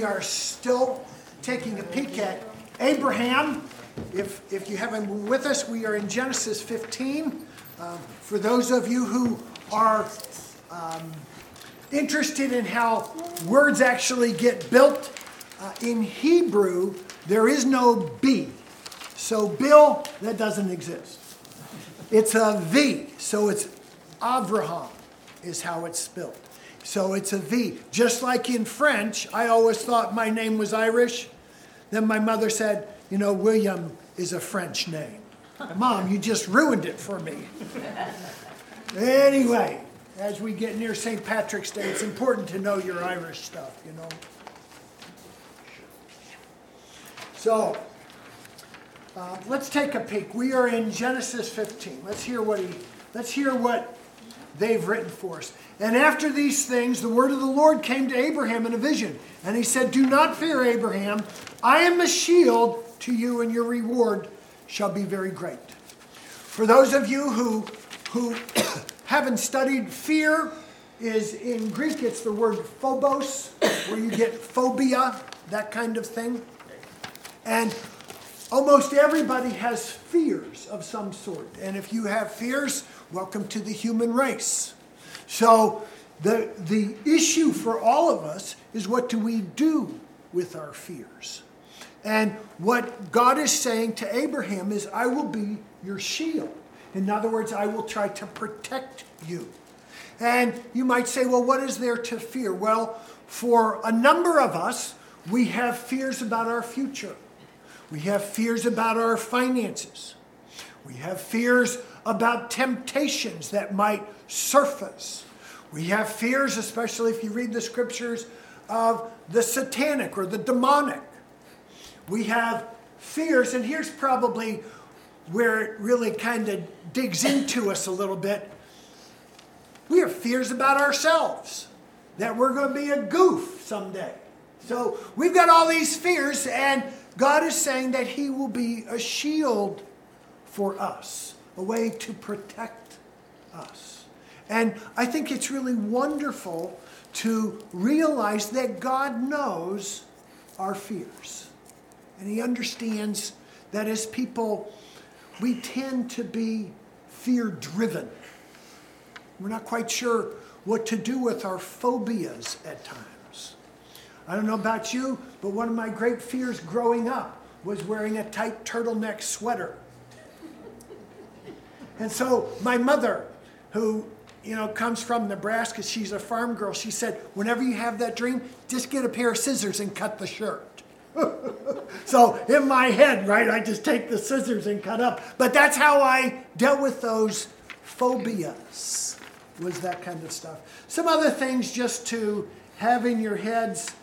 we are still taking a peek at Abraham. If you haven't been with us, we are in Genesis 15. For those of you who are interested in how words actually get built, in Hebrew, there is no B. So Bill, that doesn't exist. It's a V. So it's Avraham is how it's spelled. So it's a V. Just like in French, I always thought my name was Irish. Then my mother said, you know, William is a French name. Mom, you just ruined it for me. Anyway, as we get near St. Patrick's Day, it's important to know your Irish stuff, you know. So, let's take a peek. We are in Genesis 15. Let's hear what they've written for us. And after these things, the word of the Lord came to Abraham in a vision. And he said, do not fear, Abraham. I am a shield to you, and your reward shall be very great. For those of you who haven't studied, fear is in Greek, it's the word phobos, where you get phobia, that kind of thing. And almost everybody has fears of some sort. And if you have fears, welcome to the human race. So the issue for all of us is, what do we do with our fears? And what God is saying to Abraham is, I will be your shield. In other words, I will try to protect you. And you might say, well, what is there to fear? Well, for a number of us, we have fears about our future. We have fears about our finances. We have fears about temptations that might surface. We have fears, especially if you read the scriptures, of the satanic or the demonic. We have fears, and here's probably where it really kind of digs into us a little bit. We have fears about ourselves, that we're going to be a goof someday. So we've got all these fears, and God is saying that he will be a shield for us, a way to protect us. And I think it's really wonderful to realize that God knows our fears. And he understands that as people, we tend to be fear-driven. We're not quite sure what to do with our phobias at times. I don't know about you, but one of my great fears growing up was wearing a tight turtleneck sweater. And so my mother, who comes from Nebraska, she's a farm girl, she said, whenever you have that dream, just get a pair of scissors and cut the shirt. So in my head, right, I just take the scissors and cut up. But that's how I dealt with those phobias, was that kind of stuff. Some other things just to have in your heads.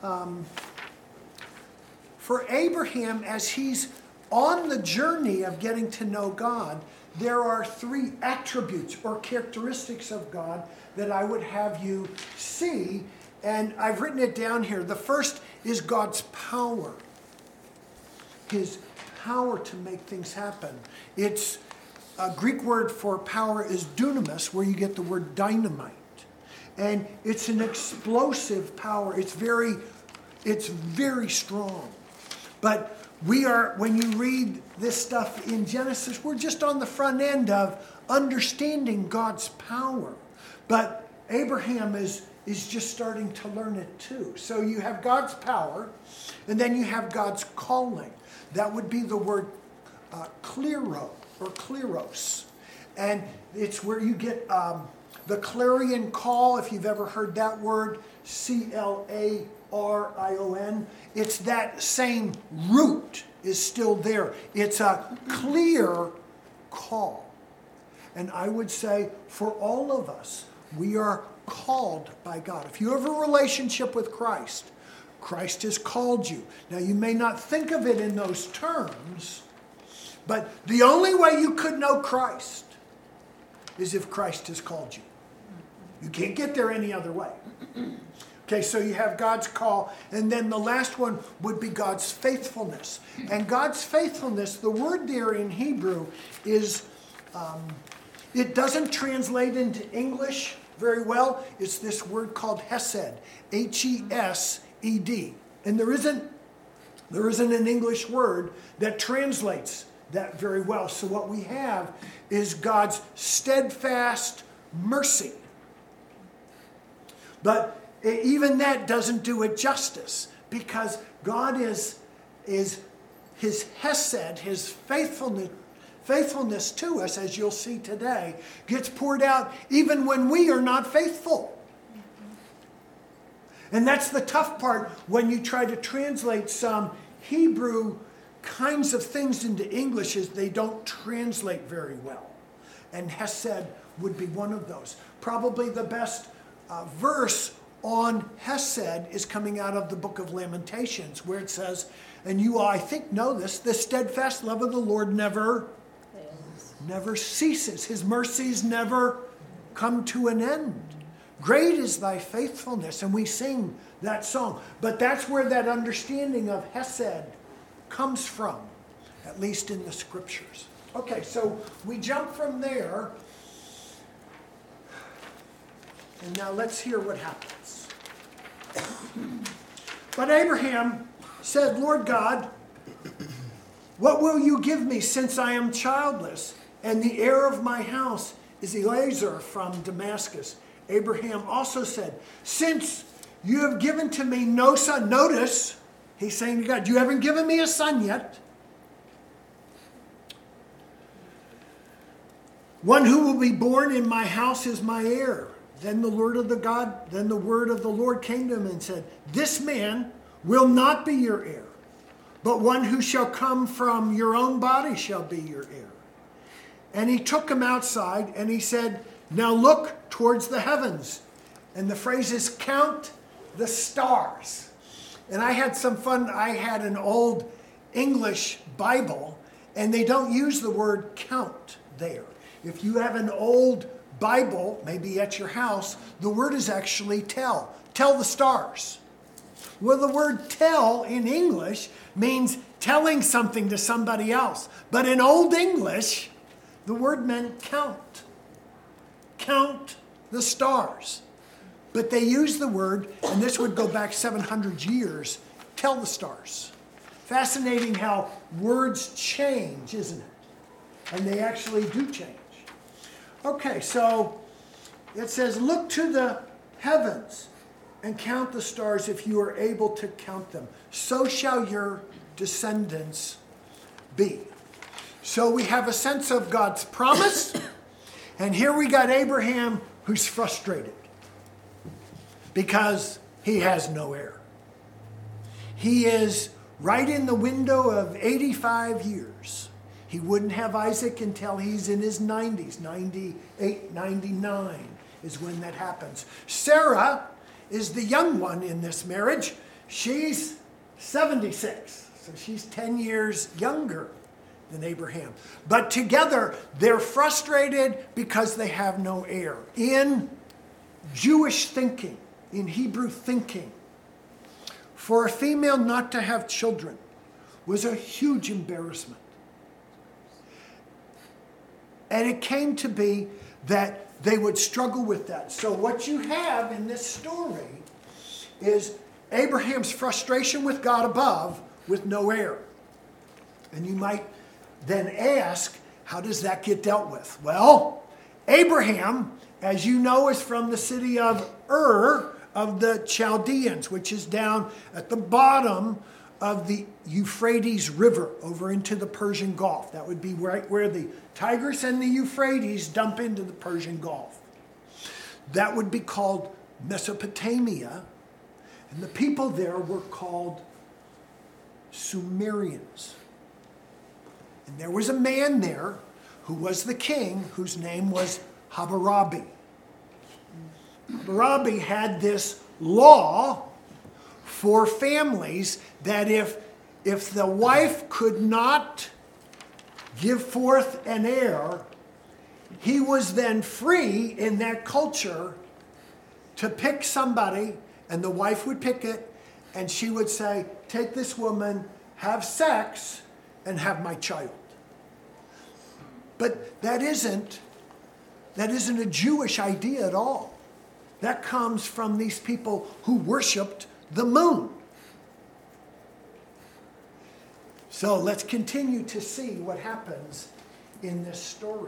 For Abraham, as he's on the journey of getting to know God, there are 3 attributes or characteristics of God that I would have you see. And I've written it down here. The first is God's power. His power to make things happen. It's a Greek word for power is dunamis, where you get the word dynamite. And it's an explosive power. It's very strong. But when you read this stuff in Genesis, we're just on the front end of understanding God's power. But Abraham is just starting to learn it too. So you have God's power, and then you have God's calling. That would be the word klero or kleros. And it's where you get the clarion call, if you've ever heard that word, Clarion. It's that same root is still there. It's a clear call. And I would say for all of us, we are called by God. If you have a relationship with Christ, Christ has called you. Now, you may not think of it in those terms, but the only way you could know Christ is if Christ has called you. You can't get there any other way. Okay, so you have God's call, and then the last one would be God's faithfulness. And God's faithfulness, the word there in Hebrew is, it doesn't translate into English very well. It's this word called hesed, Hesed. And there isn't an English word that translates that very well. So what we have is God's steadfast mercy. But even that doesn't do it justice, because God is his hesed, his faithfulness to us, as you'll see today, gets poured out even when we are not faithful. And that's the tough part when you try to translate some Hebrew kinds of things into English, is they don't translate very well. And hesed would be one of those. Probably the best verse on hesed is coming out of the book of Lamentations, where it says, and you all, I think, know this, the steadfast love of the Lord never ceases. His mercies never come to an end. Great is thy faithfulness. And we sing that song. But that's where that understanding of hesed comes from, at least in the scriptures. Okay, so we jump from there. And now let's hear what happens. But Abraham said, Lord God, what will you give me, since I am childless, and the heir of my house is Eliezer from Damascus? Abraham also said, since you have given to me no son. Notice, he's saying to God, you haven't given me a son yet. One who will be born in my house is my heir. Then the word of the Lord came to him and said, this man will not be your heir, but one who shall come from your own body shall be your heir. And he took him outside and he said, now look towards the heavens. And the phrase is count the stars. And I had some fun. I had an old English Bible, and they don't use the word count there. If you have an old Bible, maybe at your house, the word is actually tell. Tell the stars. Well, the word tell in English means telling something to somebody else. But in Old English, the word meant count. Count the stars. But they use the word, and this would go back 700 years, tell the stars. Fascinating how words change, isn't it? And they actually do change. Okay, so it says, look to the heavens and count the stars if you are able to count them. So shall your descendants be. So we have a sense of God's promise. And here we got Abraham, who's frustrated because he has no heir. He is right in the window of 85 years. He wouldn't have Isaac until he's in his 90s. 98, 99 is when that happens. Sarah is the young one in this marriage. She's 76, so she's 10 years younger than Abraham. But together, they're frustrated because they have no heir. In Jewish thinking, in Hebrew thinking, for a female not to have children was a huge embarrassment. And it came to be that they would struggle with that. So what you have in this story is Abraham's frustration with God above with no heir. And you might then ask, how does that get dealt with? Well, Abraham, as you know, is from the city of Ur of the Chaldeans, which is down at the bottom of the Euphrates River over into the Persian Gulf. That would be right where the Tigris and the Euphrates dump into the Persian Gulf. That would be called Mesopotamia, and the people there were called Sumerians. And there was a man there who was the king, whose name was Hammurabi. Hammurabi had this law for families that if the wife could not give forth an heir, he was then free in that culture to pick somebody, and the wife would pick it, and she would say, take this woman, have sex, and have my child. But that isn't a Jewish idea at all. That comes from these people who worshipped the moon. So let's continue to see what happens in this story.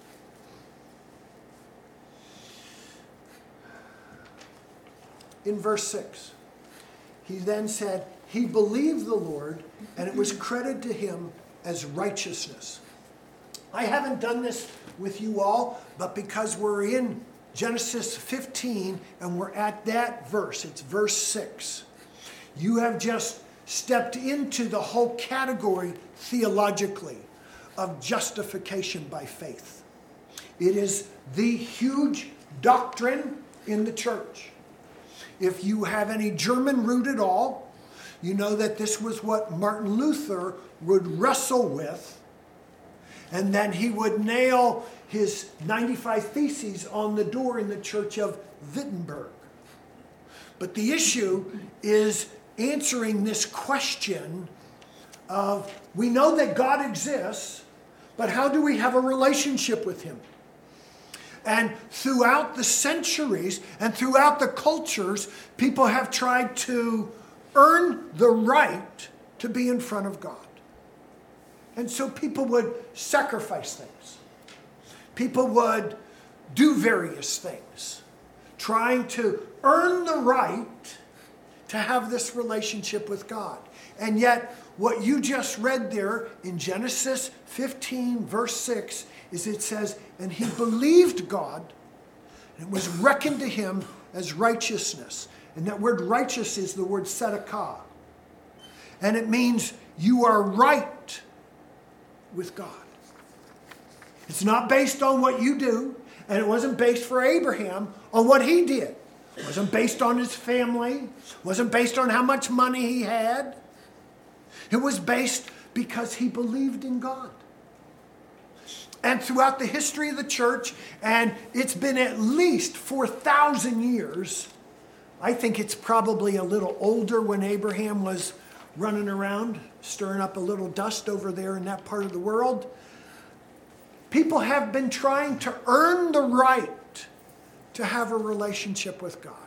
In verse 6, he then said, he believed the Lord, and it was credited to him as righteousness. I haven't done this with you all, but because we're in Genesis 15, and we're at that verse, it's verse 6, you have just stepped into the whole category theologically of justification by faith. It is the huge doctrine in the church. If you have any German root at all, you know that this was what Martin Luther would wrestle with, and then he would nail his 95 Theses on the door in the church of Wittenberg. But the issue is answering this question of, we know that God exists, but how do we have a relationship with him? And throughout the centuries and throughout the cultures, people have tried to earn the right to be in front of God. And so people would sacrifice things. People would do various things, trying to earn the right to have this relationship with God. And yet, what you just read there in Genesis 15, verse 6, is it says, and he believed God, and it was reckoned to him as righteousness. And that word righteous is the word tzedakah. And it means you are right with God. It's not based on what you do, and it wasn't based for Abraham on what he did. It wasn't based on his family. It wasn't based on how much money he had. It was based because he believed in God. And throughout the history of the church, and it's been at least 4,000 years, I think it's probably a little older when Abraham was running around, stirring up a little dust over there in that part of the world. People have been trying to earn the right to have a relationship with God.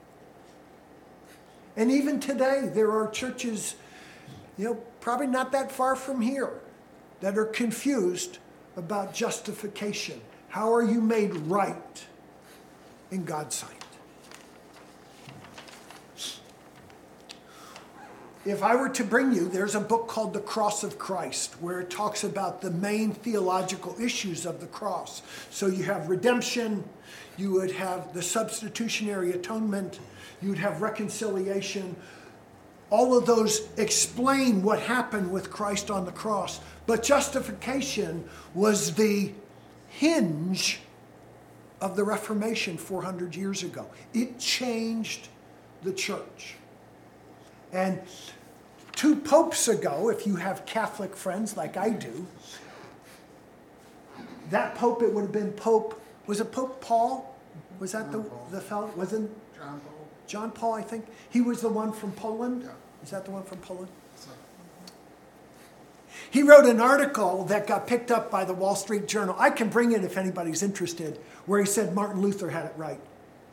And even today, there are churches, probably not that far from here, that are confused about justification. How are you made right in God's sight? If I were to bring you, there's a book called The Cross of Christ, where it talks about the main theological issues of the cross. So you have redemption, you would have the substitutionary atonement, you would have reconciliation. All of those explain what happened with Christ on the cross. But justification was the hinge of the Reformation 400 years ago. It changed the church. And 2 popes ago, if you have Catholic friends like I do, that pope, it would have been Pope, was it Pope Paul? Was that the fellow? Wasn't John Paul? John Paul, I think. He was the one from Poland? Yeah. Is that the one from Poland? So, He wrote an article that got picked up by the Wall Street Journal. I can bring it if anybody's interested, where he said Martin Luther had it right.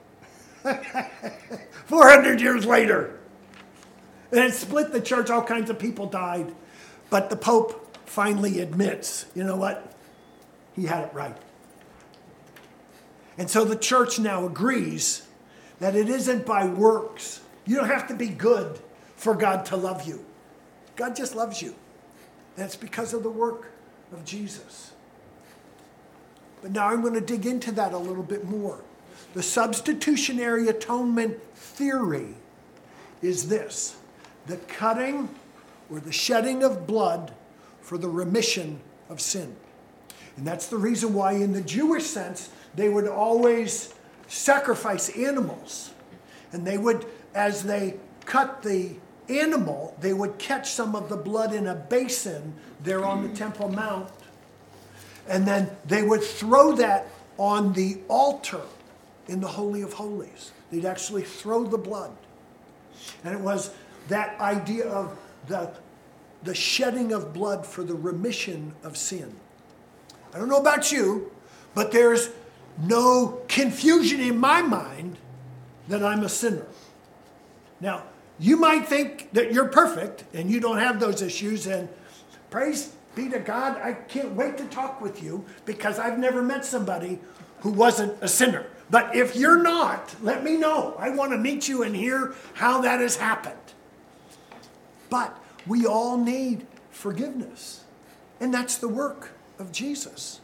400 years later. And it split the church. All kinds of people died. But the Pope finally admits, you know what? He had it right. And so the church now agrees that it isn't by works. You don't have to be good for God to love you. God just loves you. And it's because of the work of Jesus. But now I'm going to dig into that a little bit more. The substitutionary atonement theory is this: the cutting or the shedding of blood for the remission of sin. And that's the reason why in the Jewish sense, they would always sacrifice animals. And they would, as they cut the animal, they would catch some of the blood in a basin there on the Temple Mount. And then they would throw that on the altar in the Holy of Holies. They'd actually throw the blood. And it was that idea of the shedding of blood for the remission of sin. I don't know about you, but there's no confusion in my mind that I'm a sinner. Now, you might think that you're perfect and you don't have those issues, and praise be to God, I can't wait to talk with you because I've never met somebody who wasn't a sinner. But if you're not, let me know. I want to meet you and hear how that has happened. But we all need forgiveness. And that's the work of Jesus.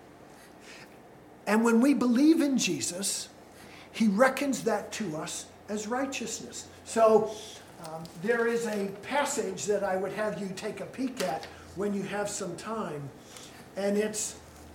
And when we believe in Jesus, he reckons that to us as righteousness. So there is a passage that I would have you take a peek at when you have some time. And it's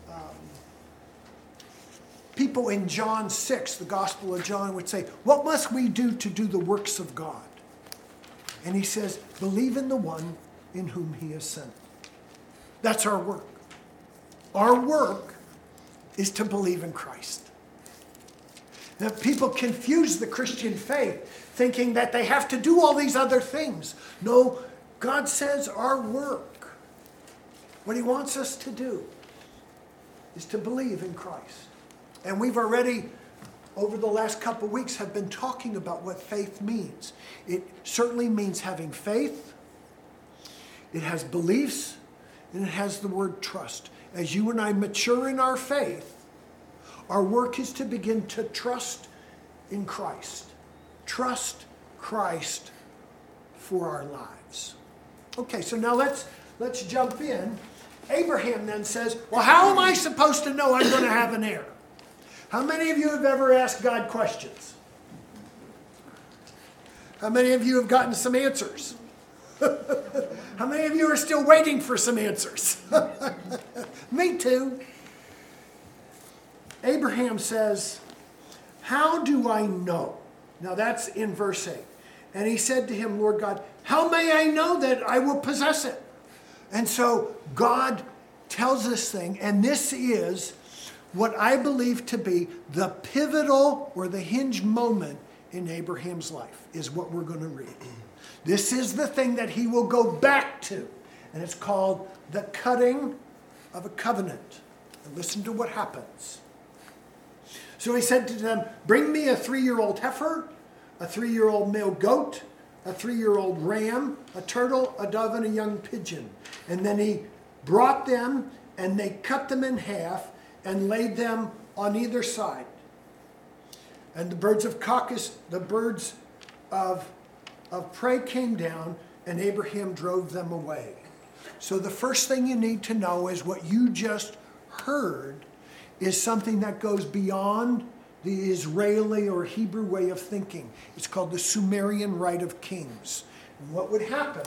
people in John 6, the Gospel of John, would say, what must we do to do the works of God? And he says, believe in the one in whom he has sent. That's our work. Our work is to believe in Christ. Now, people confuse the Christian faith, thinking that they have to do all these other things. No, God says our work, what he wants us to do, is to believe in Christ. And we've already, over the last couple of weeks, have been talking about what faith means. It certainly means having faith. It has beliefs, and it has the word trust. As you and I mature in our faith, our work is to begin to trust in Christ. Trust Christ for our lives. Okay, so now let's jump in. Abraham then says, well, how am I supposed to know I'm going to have an heir? How many of you have ever asked God questions? How many of you have gotten some answers? How many of you are still waiting for some answers? Me too. Abraham says, how do I know? Now that's in verse 8. And he said to him, Lord God, how may I know that I will possess it? And so God tells this thing, and this is what I believe to be the pivotal or the hinge moment in Abraham's life, is what we're going to read. This is the thing that he will go back to, and it's called the cutting of a covenant. And listen to what happens. So he said to them, bring me a 3-year-old heifer, a 3-year-old male goat, a 3-year-old ram, a turtle, a dove, and a young pigeon. And then he brought them, and they cut them in half and laid them on either side. And the birds of caucus, the birds of prey came down, and Abraham drove them away. So the first thing you need to know is what you just heard is something that goes beyond the Israeli or Hebrew way of thinking. It's called the Sumerian Rite of Kings. And what would happen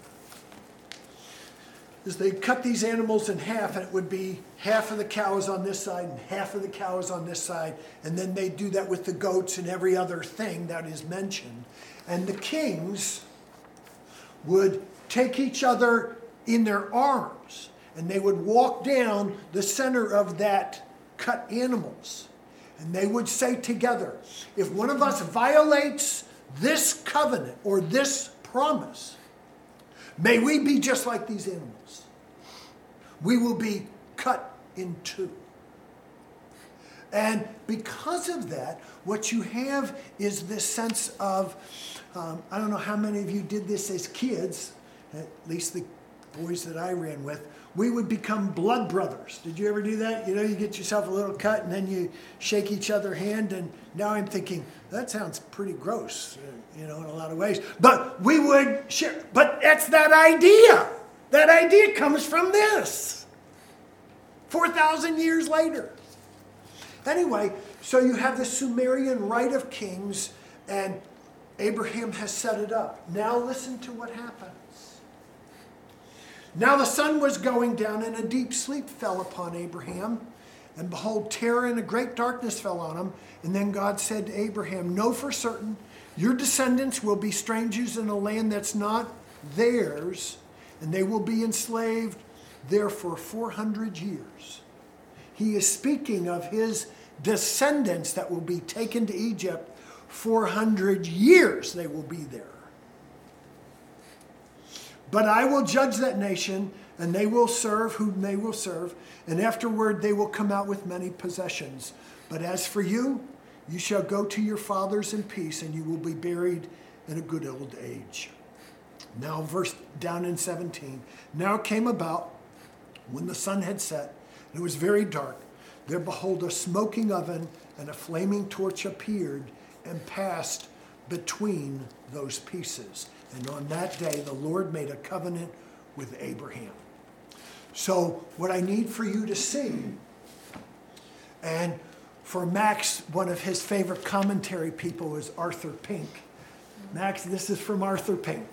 is they cut these animals in half, and it would be half of the cows on this side and half of the cows on this side. And then they do that with the goats and every other thing that is mentioned. And the kings would take each other in their arms, and they would walk down the center of that cut animals. And they would say together, if one of us violates this covenant or this promise, may we be just like these animals. We will be cut in two. And because of that, what you have is this sense of, I don't know how many of you did this as kids, at least the boys that I ran with, we would become blood brothers. Did you ever do that? You know, you get yourself a little cut and then you shake each other's hand, and now I'm thinking, that sounds pretty gross, in a lot of ways. But we would share, but that's that idea. That idea comes from this. 4,000 years later. Anyway, so you have the Sumerian Rite of Kings, and Abraham has set it up. Now listen to what happens. Now the sun was going down, and a deep sleep fell upon Abraham. And behold, terror and a great darkness fell on him. And then God said to Abraham, know for certain, your descendants will be strangers in a land that's not theirs, and they will be enslaved there for 400 years. He is speaking of his descendants that will be taken to Egypt. 400 years they will be there. But I will judge that nation, and they will serve whom they will serve, and afterward they will come out with many possessions. But as for you, you shall go to your fathers in peace, and you will be buried in a good old age. Now, verse down in 17. Now it came about when the sun had set, and it was very dark. There behold, a smoking oven and a flaming torch appeared and passed between those pieces. And on that day, the Lord made a covenant with Abraham. So what I need for you to see, and for Max, one of his favorite commentary people is Arthur Pink. Max, this is from Arthur Pink.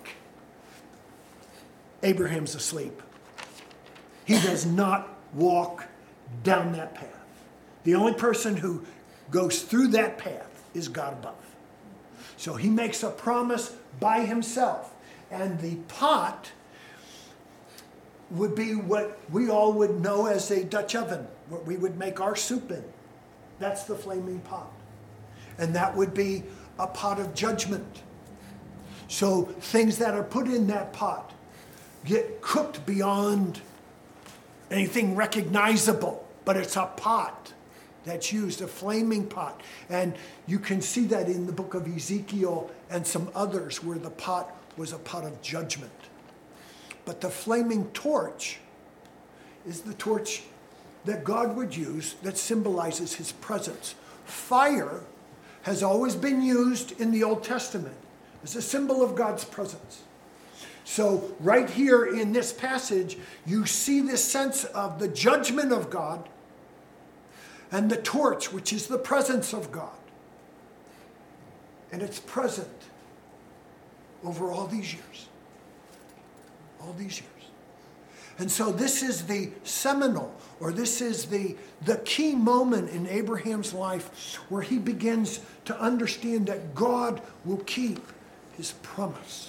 Abraham's asleep. He does not walk down that path. The only person who goes through that path is God above. So he makes a promise by himself. And the pot would be what we all would know as a Dutch oven, what we would make our soup in. That's the flaming pot. And that would be a pot of judgment. So things that are put in that pot get cooked beyond anything recognizable, but it's a pot that's used, a flaming pot. And you can see that in the book of Ezekiel and some others where the pot was a pot of judgment. But the flaming torch is the torch that God would use that symbolizes his presence. Fire has always been used in the Old Testament as a symbol of God's presence. So right here in this passage, you see this sense of the judgment of God and the torch, which is the presence of God. And it's present over all these years. All these years. And so this is the seminal, or this is the key moment in Abraham's life where he begins to understand that God will keep his promise.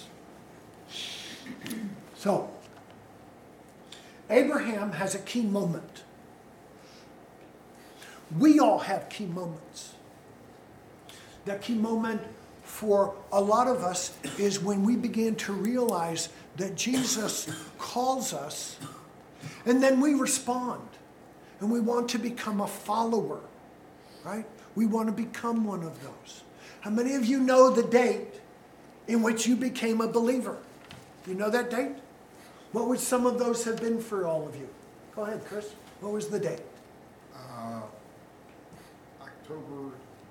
So, Abraham has a key moment. We all have key moments. That key moment for a lot of us is when we begin to realize that Jesus calls us, and then we respond, and we want to become a follower, right? We want to become one of those. How many of you know the date in which you became a believer? Do you know that date? What would some of those have been for all of you? Go ahead, Chris. What was the date? October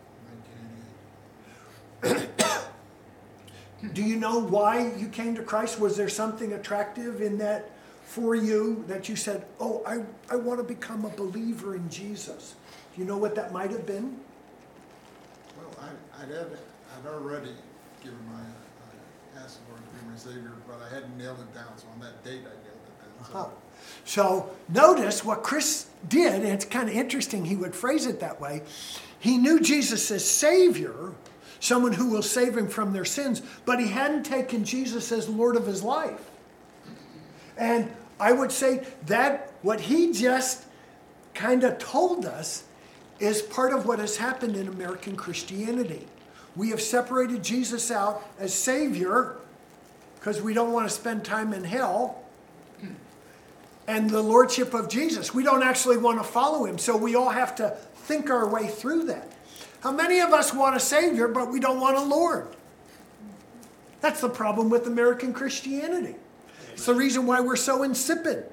1988. Do you know why you came to Christ? Was there something attractive in that for you that you said, oh, I want to become a believer in Jesus? Do you know what that might have been? Well, I'd already given asked the Lord to be my Savior, but I hadn't nailed it down. So on that date, I nailed it down. So notice what Chris did, and it's kind of interesting he would phrase it that way. He knew Jesus as Savior, someone who will save him from their sins, but he hadn't taken Jesus as Lord of his life. And I would say that what he just kind of told us is part of what has happened in American Christianity. We have separated Jesus out as Savior because we don't want to spend time in hell. And the Lordship of Jesus, we don't actually want to follow him. So we all have to think our way through that. How many of us want a Savior, but we don't want a Lord? That's the problem with American Christianity. It's the reason why we're so insipid.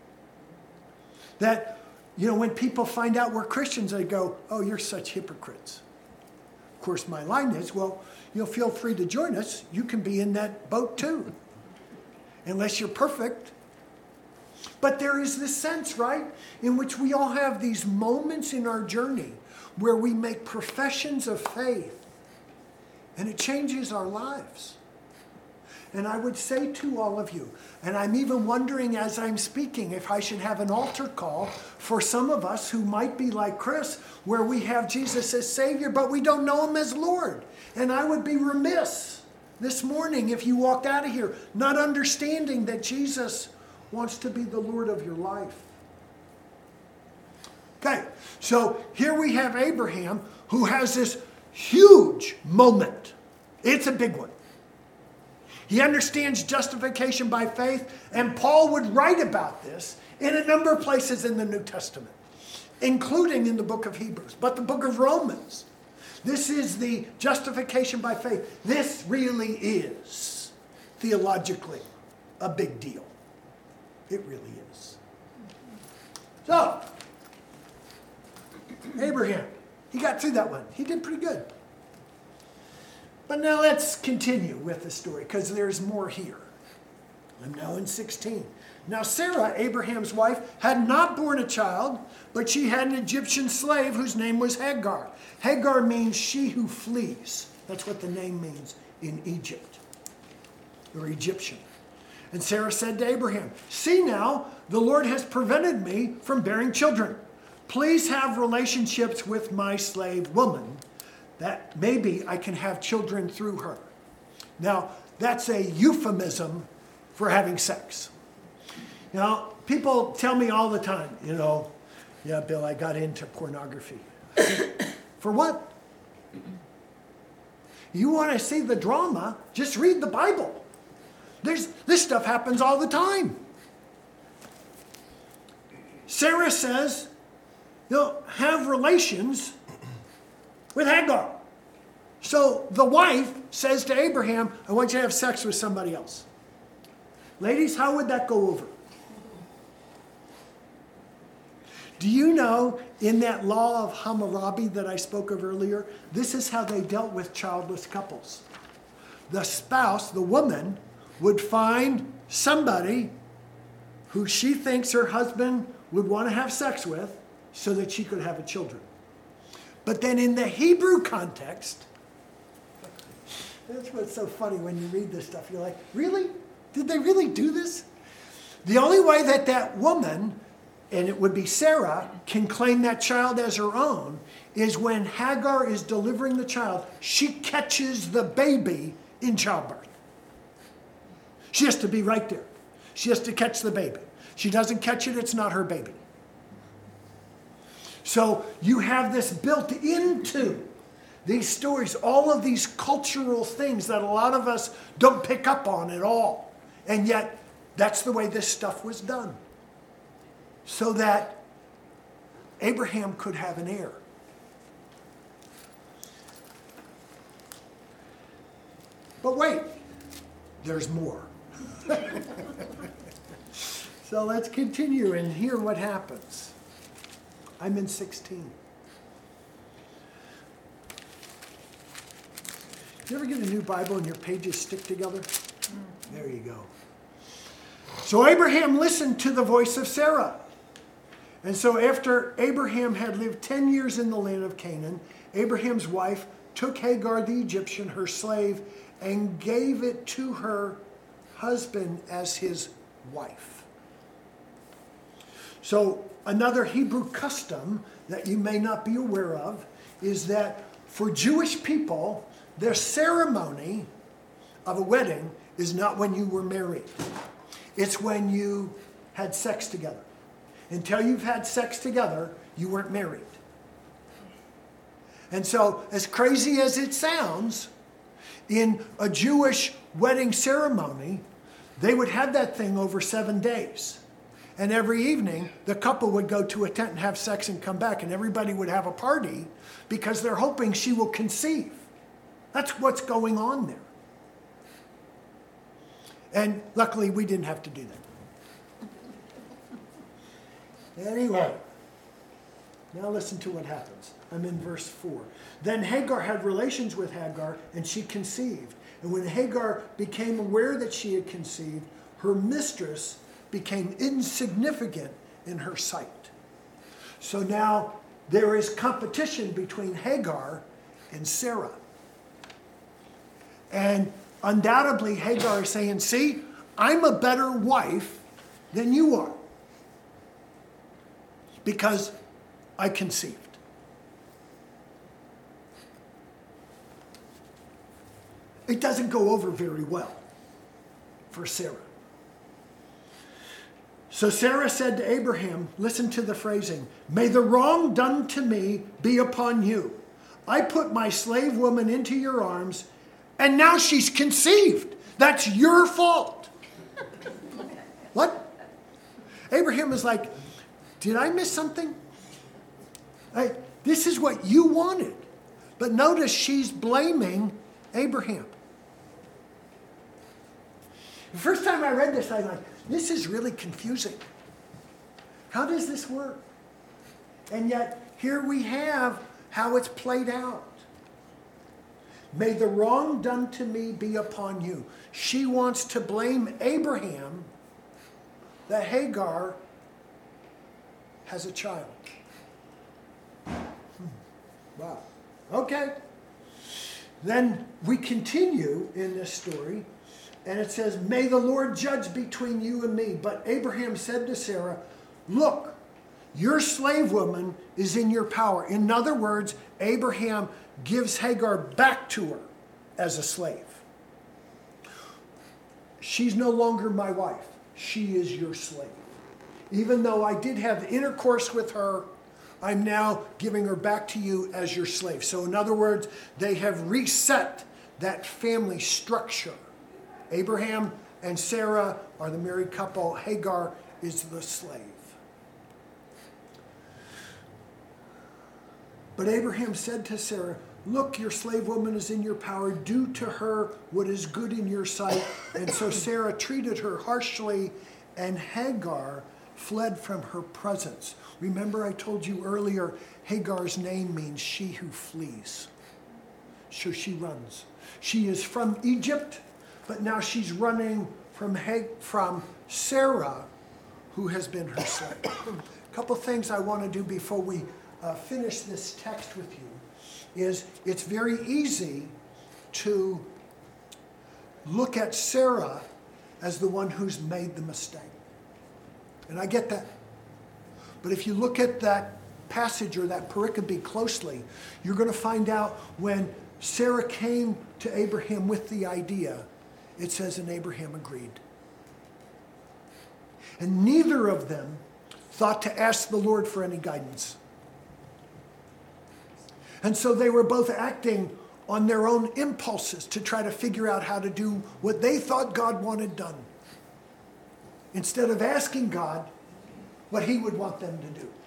That, when people find out we're Christians, they go, oh, you're such hypocrites. Of course, my line is, well, feel free to join us. You can be in that boat too. Unless you're perfect. But there is this sense, right, in which we all have these moments in our journey where we make professions of faith and it changes our lives. And I would say to all of you, and I'm even wondering as I'm speaking if I should have an altar call for some of us who might be like Chris, where we have Jesus as Savior, but we don't know him as Lord. And I would be remiss this morning if you walked out of here not understanding that Jesus wants to be the Lord of your life. Okay, so here we have Abraham who has this huge moment. It's a big one. He understands justification by faith, and Paul would write about this in a number of places in the New Testament, including in the book of Hebrews, but the book of Romans. This is the justification by faith. This really is theologically a big deal. It really is. So, Abraham, he got through that one. He did pretty good. But now let's continue with the story because there's more here. I'm now in 16. Now Sarah, Abraham's wife, had not borne a child, but she had an Egyptian slave whose name was Hagar. Hagar means she who flees. That's what the name means in Egypt, or Egyptian. And Sarah said to Abraham, "See now, the Lord has prevented me from bearing children. Please have relationships with my slave woman, that maybe I can have children through her." Now, that's a euphemism for having sex. Now, people tell me all the time, "Yeah, Bill, I got into pornography." For what? You want to see the drama, just read the Bible. This stuff happens all the time. Sarah says, have relations with Hagar. So the wife says to Abraham, "I want you to have sex with somebody else." Ladies, how would that go over? Do you know in that law of Hammurabi that I spoke of earlier, this is how they dealt with childless couples. The spouse, the woman, would find somebody who she thinks her husband would want to have sex with so that she could have children. But then in the Hebrew context, that's what's so funny when you read this stuff. You're like, really? Did they really do this? The only way that woman, and it would be Sarah, can claim that child as her own is when Hagar is delivering the child, she catches the baby in childbirth. She has to be right there. She has to catch the baby. She doesn't catch it, it's not her baby. So you have this built into these stories, all of these cultural things that a lot of us don't pick up on at all. And yet, that's the way this stuff was done. So that Abraham could have an heir. But wait, there's more. So let's continue and hear what happens. I'm in 16. Do you ever get a new Bible and your pages stick together? There you go. So Abraham listened to the voice of Sarah. And so after Abraham had lived 10 years in the land of Canaan, Abraham's wife took Hagar the Egyptian, her slave, and gave it to her husband as his wife. So another Hebrew custom that you may not be aware of is that for Jewish people, their ceremony of a wedding is not when you were married. It's when you had sex together. Until you've had sex together, you weren't married. And so, as crazy as it sounds, in a Jewish wedding ceremony, they would have that thing over 7 days. And every evening, the couple would go to a tent and have sex and come back, and everybody would have a party because they're hoping she will conceive. That's what's going on there. And luckily, we didn't have to do that. Anyway, now listen to what happens. I'm in verse 4. Then Hagar had relations with Hagar, and she conceived. And when Hagar became aware that she had conceived, her mistress became insignificant in her sight. So now there is competition between Hagar and Sarah. And undoubtedly Hagar is saying, see, I'm a better wife than you are because I conceived. It doesn't go over very well for Sarah. So Sarah said to Abraham, listen to the phrasing, may the wrong done to me be upon you. I put my slave woman into your arms, and now she's conceived. That's your fault. What? Abraham is like, did I miss something? This is what you wanted. But notice she's blaming Abraham. The first time I read this, I was like, this is really confusing. How does this work? And yet, here we have how it's played out. May the wrong done to me be upon you. She wants to blame Abraham that Hagar has a child. Wow. Okay. Then we continue in this story, and it says, may the Lord judge between you and me. But Abraham said to Sarah, look, your slave woman is in your power. In other words, Abraham gives Hagar back to her as a slave. She's no longer my wife. She is your slave. Even though I did have intercourse with her, I'm now giving her back to you as your slave. So in other words, they have reset that family structure. Abraham and Sarah are the married couple. Hagar is the slave. But Abraham said to Sarah, look, your slave woman is in your power. Do to her what is good in your sight. And so Sarah treated her harshly, and Hagar fled from her presence. Remember, I told you earlier, Hagar's name means she who flees. So she runs. She is from Egypt, but now she's running from Sarah, who has been her slave. A couple things I want to do before we finish this text with you is it's very easy to look at Sarah as the one who's made the mistake. And I get that. But if you look at that passage or that pericope closely, you're going to find out when Sarah came to Abraham with the idea, it says, and Abraham agreed. And neither of them thought to ask the Lord for any guidance. And so they were both acting on their own impulses to try to figure out how to do what they thought God wanted done, instead of asking God what he would want them to do.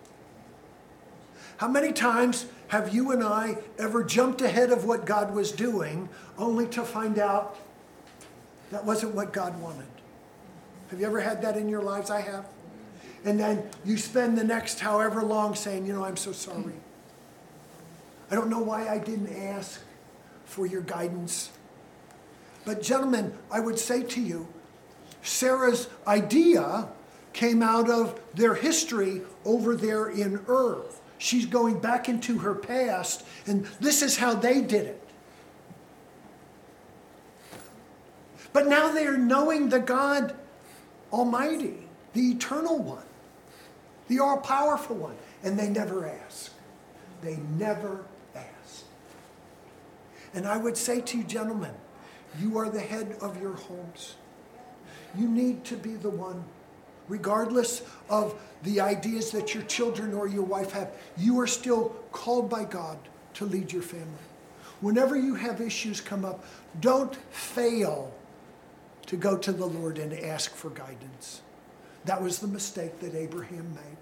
How many times have you and I ever jumped ahead of what God was doing only to find out that wasn't what God wanted? Have you ever had that in your lives? I have. And then you spend the next however long saying, I'm so sorry. I don't know why I didn't ask for your guidance. But gentlemen, I would say to you, Sarah's idea came out of their history over there in Ur. She's going back into her past, and this is how they did it. But now they are knowing the God Almighty, the Eternal One, the All-Powerful One, and they never ask. They never ask. And I would say to you, gentlemen, you are the head of your homes. You need to be the one, regardless of the ideas that your children or your wife have, you are still called by God to lead your family. Whenever you have issues come up, don't fail to go to the Lord and ask for guidance. That was the mistake that Abraham made.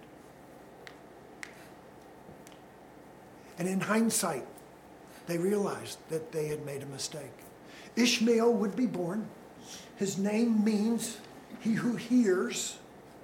And in hindsight, they realized that they had made a mistake. Ishmael would be born. His name means he who hears.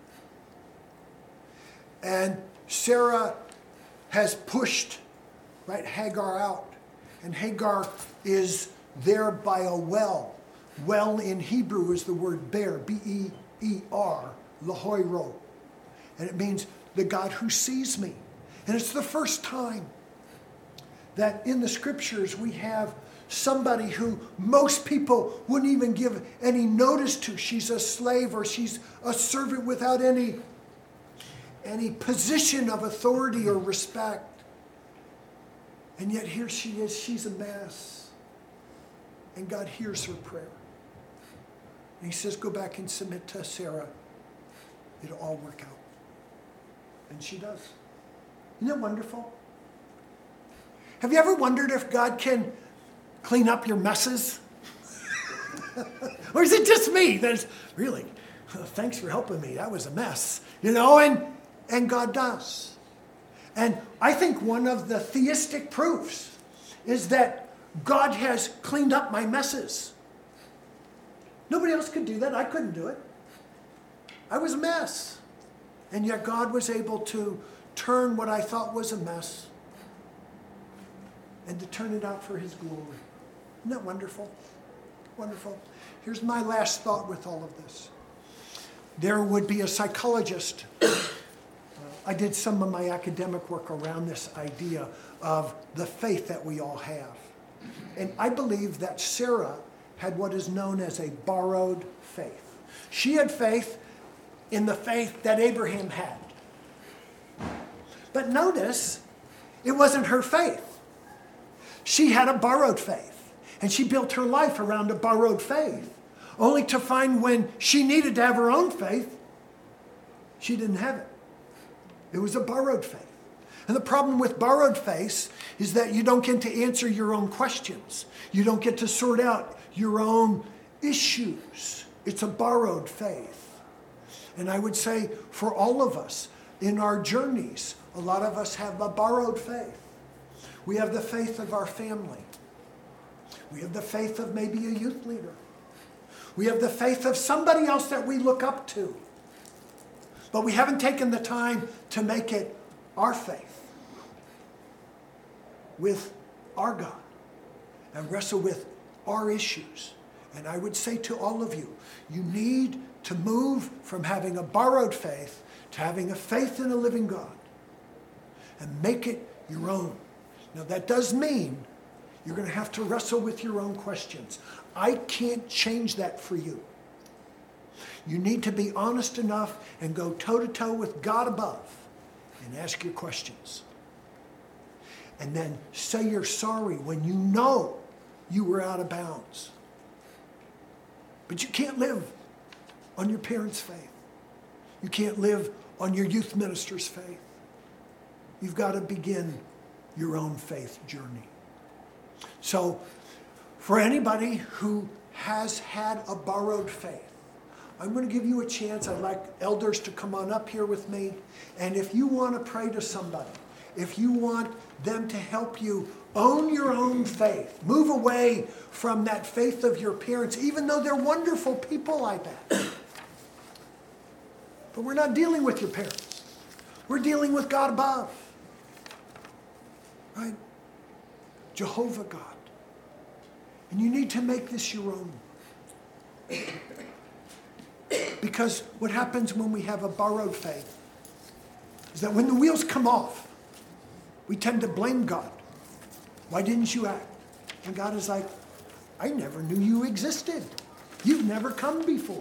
And Sarah has pushed Hagar out. And Hagar is there by a well. Well in Hebrew is the word bear, B-E-E-R, lahoi ro. And it means the God who sees me. And it's the first time that in the scriptures we have somebody who most people wouldn't even give any notice to. She's a slave or she's a servant without any position of authority or respect. And yet here she is, she's a mess. And God hears her prayer. And he says, go back and submit to Sarah. It'll all work out. And she does. Isn't that wonderful? Have you ever wondered if God can clean up your messes? Or is it just me? That's really, thanks for helping me. That was a mess. And God does. And I think one of the theistic proofs is that God has cleaned up my messes. Nobody else could do that. I couldn't do it. I was a mess. And yet God was able to turn what I thought was a mess and to turn it out for his glory. Isn't that wonderful? Wonderful. Here's my last thought with all of this. There would be a psychologist. I did some of my academic work around this idea of the faith that we all have. And I believe that Sarah had what is known as a borrowed faith. She had faith in the faith that Abraham had. But notice, it wasn't her faith. She had a borrowed faith, and she built her life around a borrowed faith, only to find when she needed to have her own faith, she didn't have it. It was a borrowed faith. And the problem with borrowed faith is that you don't get to answer your own questions. You don't get to sort out your own issues. It's a borrowed faith. And I would say for all of us in our journeys, a lot of us have a borrowed faith. We have the faith of our family. We have the faith of maybe a youth leader. We have the faith of somebody else that we look up to. But we haven't taken the time to make it our faith with our God and wrestle with our issues. And I would say to all of you, you need to move from having a borrowed faith to having a faith in a living God and make it your own. Now that does mean you're going to have to wrestle with your own questions. I can't change that for you. You need to be honest enough and go toe-to-toe with God above and ask your questions. And then say you're sorry when you know you were out of bounds. But you can't live on your parents' faith. You can't live on your youth minister's faith. You've got to begin your own faith journey. So, for anybody who has had a borrowed faith, I'm going to give you a chance. I'd like elders to come on up here with me. And if you want to pray to somebody, if you want them to help you own your own faith, move away from that faith of your parents, even though they're wonderful people, I bet. But we're not dealing with your parents. We're dealing with God above. Right? Jehovah God. And you need to make this your own. Because what happens when we have a borrowed faith is that when the wheels come off, we tend to blame God. Why didn't you act? And God is like, I never knew you existed. You've never come before.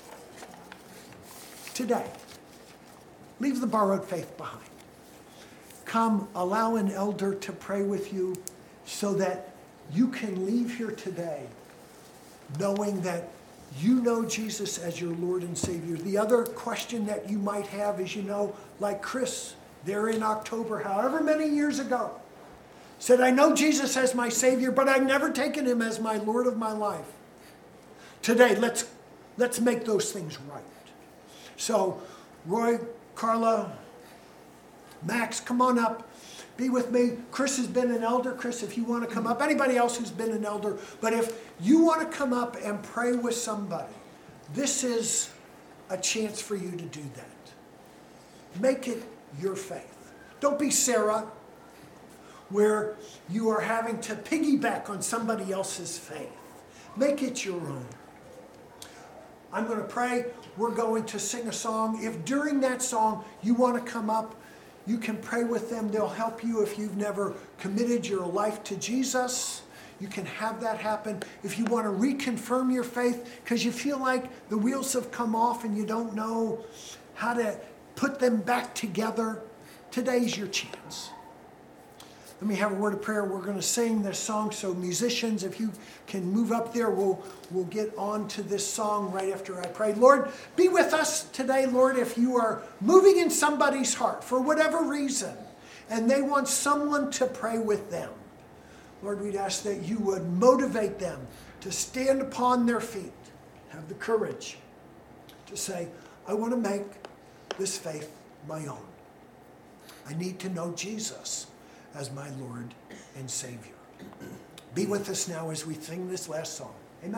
Today, leave the borrowed faith behind. Come, allow an elder to pray with you so that you can leave here today knowing that you know Jesus as your Lord and Savior. The other question that you might have is, like Chris, there in October, however many years ago, said, I know Jesus as my Savior, but I've never taken him as my Lord of my life. Today, let's make those things right. So, Roy, Carla, Max, come on up. Be with me. Chris has been an elder. Chris, if you want to come up. Anybody else who's been an elder. But if you want to come up and pray with somebody, this is a chance for you to do that. Make it your faith. Don't be Sarah, where you are having to piggyback on somebody else's faith. Make it your own. I'm going to pray. We're going to sing a song. If during that song you want to come up, you can pray with them. They'll help you if you've never committed your life to Jesus. You can have that happen. If you want to reconfirm your faith because you feel like the wheels have come off and you don't know how to put them back together, today's your chance. Let me have a word of prayer. We're going to sing this song. So musicians, if you can move up there, we'll get on to this song right after I pray. Lord, be with us today, Lord, if you are moving in somebody's heart for whatever reason, and they want someone to pray with them. Lord, we'd ask that you would motivate them to stand upon their feet, have the courage to say, I want to make this faith my own. I need to know Jesus as my Lord and Savior. Be with us now as we sing this last song. Amen.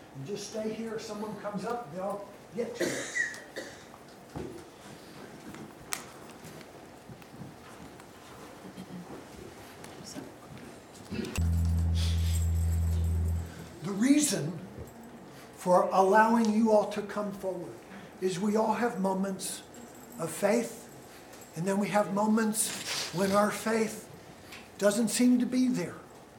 And just stay here. If someone comes up, they'll get to it. The reason for allowing you all to come forward is we all have moments of faith, and then we have moments when our faith doesn't seem to be there.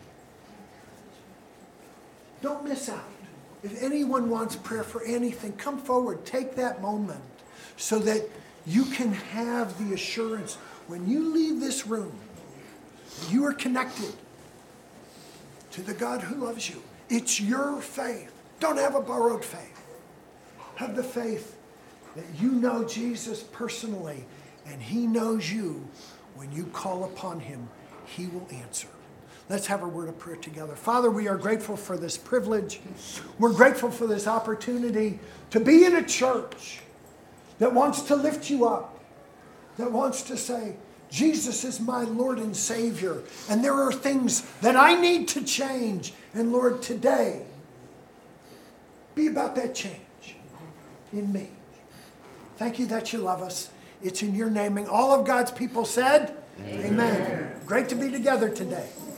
Don't miss out. If anyone wants prayer for anything, come forward. Take that moment so that you can have the assurance when you leave this room, you are connected to the God who loves you. It's your faith. Don't have a borrowed faith. Have the faith that you know Jesus personally, and he knows you. When you call upon him, he will answer. Let's have a word of prayer together. Father, we are grateful for this privilege. We're grateful for this opportunity to be in a church that wants to lift you up, that wants to say, Jesus is my Lord and Savior, and there are things that I need to change. And Lord, today, be about that change in me. Thank you that you love us. It's in your naming. All of God's people said, Amen. Great to be together today.